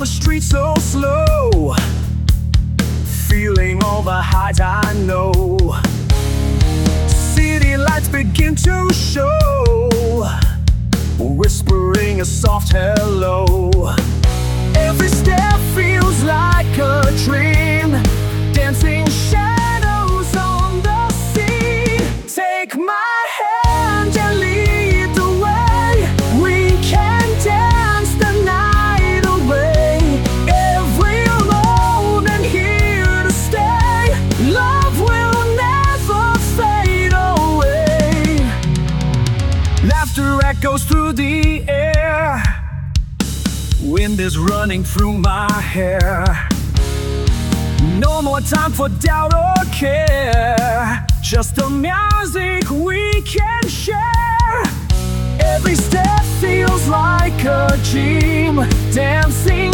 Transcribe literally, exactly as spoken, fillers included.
the street so slow, feeling all the highs I know. City lights begin to show, whispering a soft hello. Every step feels like a dream, dancing shadows on the sea. Take my hand and lead the way, we can dance the night away. Every moment here to stay, love will never fade away. Laughter echoes through the air, wind is running through my hair. No more time for doubt or care, just the music we can share. Every step feels like a dream, dancing